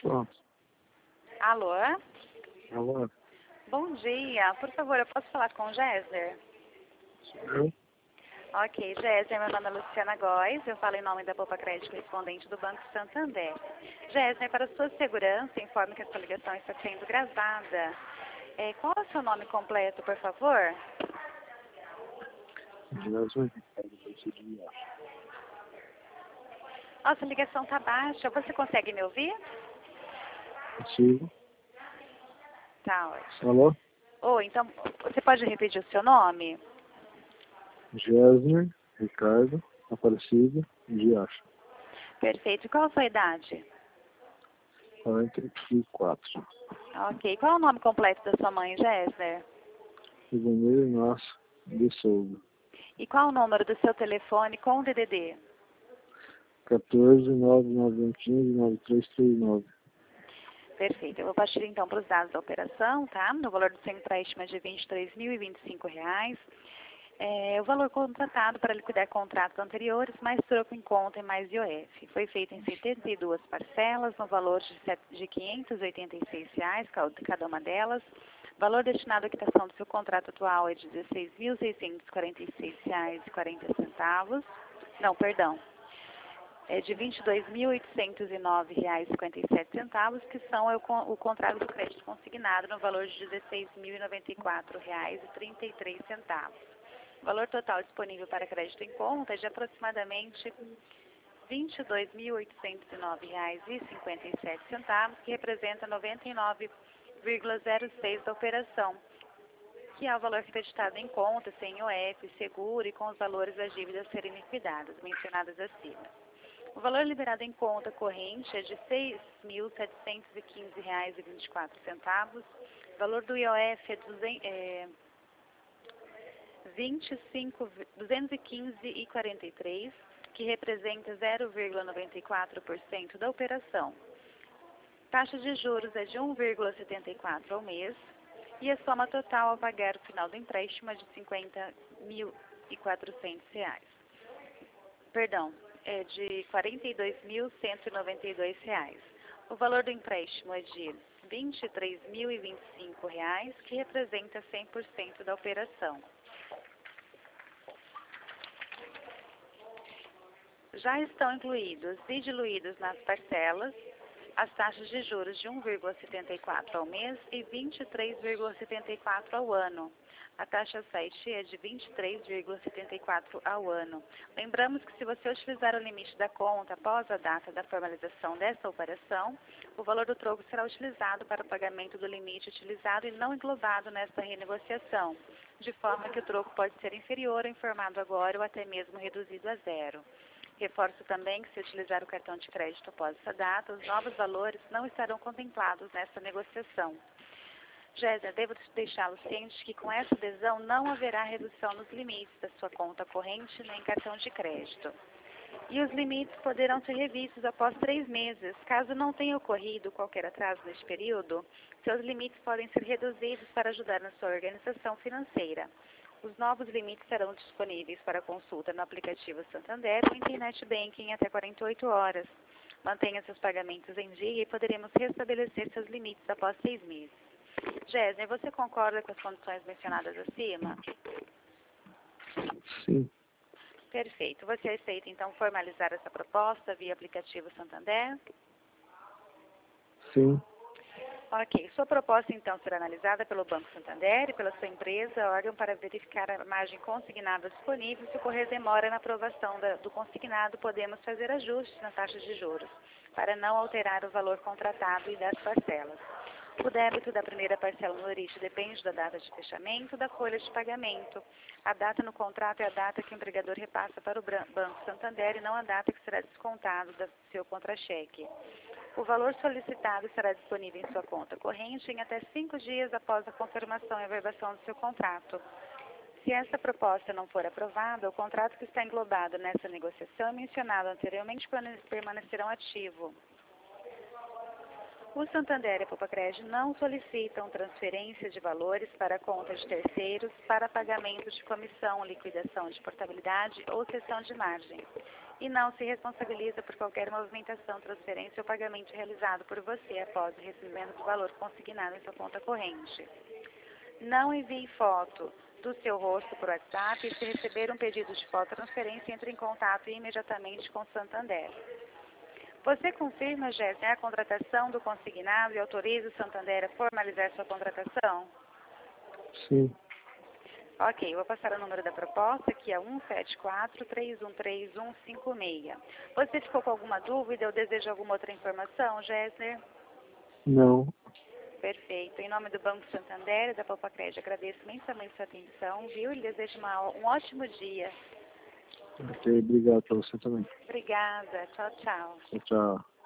Pronto. Alô? Alô? Bom dia. Por favor, eu posso falar com o Géser? Eu? Ok, Géser, meu nome é Luciana Góes, eu falo em nome da Poupa Crédito Correspondente do Banco Santander. Géser, para sua segurança, informe que a sua ligação está sendo gravada. Qual é o seu nome completo, por favor? Jesus, Ricardo, consegui. Nossa, a ligação está baixa. Você consegue me ouvir? Consigo. Tá ótimo. Alô? Então, você pode repetir o seu nome? Gésner, Ricardo, Aparecido, Diacho. Perfeito. Qual a sua idade? 44. Ok. Qual é o nome completo da sua mãe, Géser? Ivanir Inácio de Souza. E qual o número do seu telefone com o DDD? 14 99115 9339. Perfeito. Eu vou partir então para os dados da operação, tá? No valor do seu empréstimo é de R$ 23.025. O valor contratado para liquidar contratos anteriores, mais troco em conta e mais IOF. Foi feito em 72 parcelas, no valor de R$ 586, cada uma delas. O valor destinado à quitação do seu contrato atual é de R$ 16.646,40. Não, perdão. É de R$ 22.809,57, que são o contrato do crédito consignado no valor de R$ 16.094,33. O valor total disponível para crédito em conta é de aproximadamente R$ 22.809,57, que representa 99,06% da operação, que é o valor creditado em conta, sem IOF, seguro e com os valores das dívidas serem liquidadas, mencionadas acima. O valor liberado em conta corrente é de R$ 6.715,24. O valor do IOF é R$ 215,43, que representa 0,94% da operação. Taxa de juros é de 1,74 ao mês e a soma total a pagar no final do empréstimo é de R$ 50.400. Perdão, é de R$ 42.192. O valor do empréstimo é de R$ 23.025, que representa 100% da operação. Já estão incluídos e diluídos nas parcelas as taxas de juros de 1,74 ao mês e 23,74 ao ano. A taxa 7 é de 23,74 ao ano. Lembramos que se você utilizar o limite da conta após a data da formalização dessa operação, o valor do troco será utilizado para o pagamento do limite utilizado e não englobado nesta renegociação, de forma que o troco pode ser inferior ao informado agora ou até mesmo reduzido a zero. Reforço também que se utilizar o cartão de crédito após essa data, os novos valores não estarão contemplados nessa negociação. Géser, devo deixá-lo ciente que com essa adesão não haverá redução nos limites da sua conta corrente nem cartão de crédito. E os limites poderão ser revistos após 3 meses. Caso não tenha ocorrido qualquer atraso neste período, seus limites podem ser reduzidos para ajudar na sua organização financeira. Os novos limites serão disponíveis para consulta no aplicativo Santander ou Internet Banking até 48 horas. Mantenha seus pagamentos em dia e poderemos restabelecer seus limites após 6 meses. Géser, você concorda com as condições mencionadas acima? Sim. Perfeito. Você aceita, então, formalizar essa proposta via aplicativo Santander? Sim. Ok. Sua proposta, então, será analisada pelo Banco Santander e pela sua empresa, órgão, para verificar a margem consignada disponível. Se ocorrer demora na aprovação do consignado, podemos fazer ajustes na taxa de juros, para não alterar o valor contratado e das parcelas. O débito da primeira parcela no origem depende da data de fechamento da folha de pagamento. A data no contrato é a data que o empregador repassa para o Banco Santander e não a data que será descontado do seu contra-cheque. O valor solicitado estará disponível em sua conta corrente em até 5 dias após a confirmação e averbação do seu contrato. Se essa proposta não for aprovada, o contrato que está englobado nessa negociação mencionado anteriormente permanecerá ativo. O Santander e a Poupa-Cred não solicitam transferência de valores para conta de terceiros para pagamento de comissão, liquidação de portabilidade ou cessão de margem. E não se responsabiliza por qualquer movimentação, transferência ou pagamento realizado por você após o recebimento do valor consignado em sua conta corrente. Não envie foto do seu rosto por WhatsApp e se receber um pedido de foto transferência, entre em contato imediatamente com o Santander. Você confirma, Jéssica, a contratação do consignado e autoriza o Santander a formalizar sua contratação? Sim. Ok, vou passar o número da proposta, que é 174-313156. Você ficou com alguma dúvida ou deseja alguma outra informação, Jéssica? Não. Perfeito. Em nome do Banco Santander e da Poupa-Cred, agradeço imensamente sua atenção, viu? E desejo um ótimo dia. Ok, obrigado para você também. Obrigada. Tchau, tchau. Tchau, tchau.